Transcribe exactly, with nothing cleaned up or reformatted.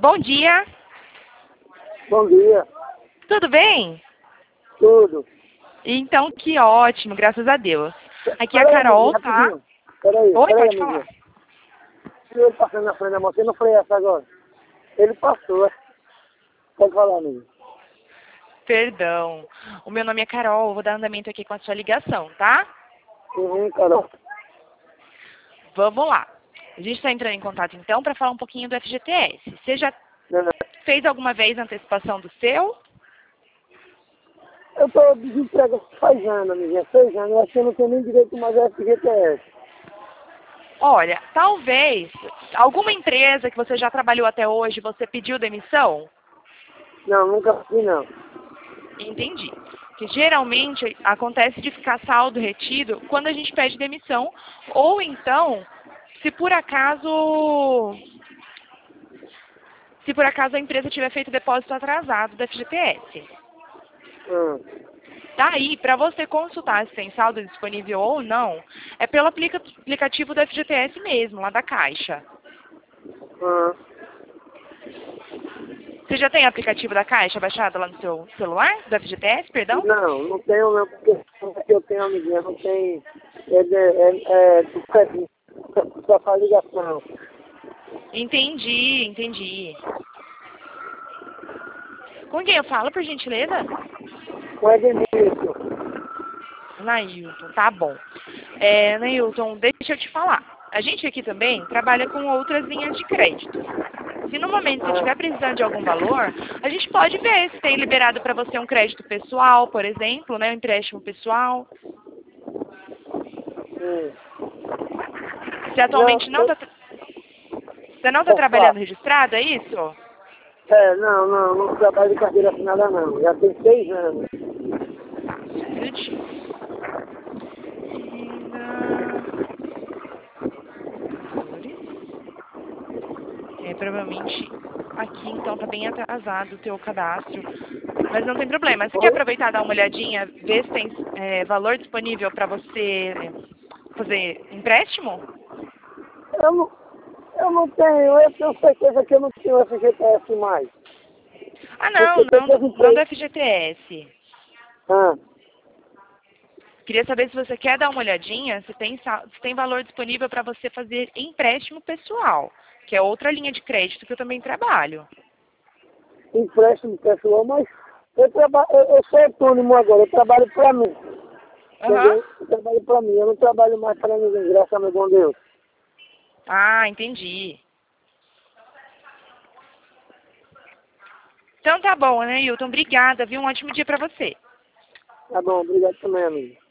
Bom dia. Bom dia. Tudo bem? Tudo. Então, que ótimo, graças a Deus. Aqui é a Peraí, Carol, amiguinho, tá? rapidinho. Peraí, Oi, peraí, pode amiguinho. falar. Ele passando na frente da moto, não foi essa agora. Ele passou, é. Pode falar, amigo. Perdão. O meu nome é Carol, eu vou dar andamento aqui com a sua ligação, tá? Uhum, Carol. Vamos lá. A gente está entrando em contato, então, para falar um pouquinho do F G T S. Você já Não, não. fez alguma vez a antecipação do seu? Eu tô desempregado faz anos, amiguinha. Seis anos. Eu acho que eu não tenho nem direito mais a F G T S. Olha, talvez alguma empresa que você já trabalhou até hoje, você pediu demissão? Não, nunca fui, não. Entendi. Que geralmente acontece de ficar saldo retido quando a gente pede demissão, ou então, se por acaso, se por acaso a empresa tiver feito depósito atrasado da F G T S. Hum. Daí, para você consultar se tem saldo disponível ou não, é pelo aplica- aplicativo da F G T S mesmo, lá da Caixa. Hum. Você já tem o aplicativo da Caixa baixado lá no seu celular, da F G T S, perdão? Não, não tenho, não, porque porque eu tenho, amiguinha, não tem. É, de- é, é, do prédio, só faz ligação. Entendi, entendi. Com quem eu falo, por gentileza? Com Edmilson. Nailton, tá bom. É, Nailton, deixa eu te falar. A gente aqui também trabalha com outras linhas de crédito. Se no momento você estiver precisando de algum valor, a gente pode ver se tem liberado para você um crédito pessoal, por exemplo, né, um empréstimo pessoal. Hum. Você atualmente não Não, está você não tá eu, trabalhando registrado, é isso? É, não, não, não trabalho de carteira assinada não. Já tem seis anos. É, provavelmente aqui então tá bem atrasado o teu cadastro. Mas não tem problema. Você quer Oi? aproveitar e dar uma olhadinha, ver se tem é, valor disponível para você fazer empréstimo? Eu não, eu não tenho, eu tenho certeza que eu não tenho F G T S mais. Ah, não, Porque não, todas as não do empresas... F G T S. Ah, Queria saber se você quer dar uma olhadinha, se tem, sa- se tem valor disponível para você fazer empréstimo pessoal, que é outra linha de crédito que eu também trabalho. empréstimo pessoal, mas eu, traba, eu, eu sou autônomo agora, eu trabalho pra mim. Aham. Entendeu? Eu trabalho pra mim, eu não trabalho mais pra ninguém, graças a meu bom Deus. Ah, entendi. Então tá bom, né, Hilton? Obrigada, viu? Um ótimo dia para você. Tá bom, obrigado também, amigo.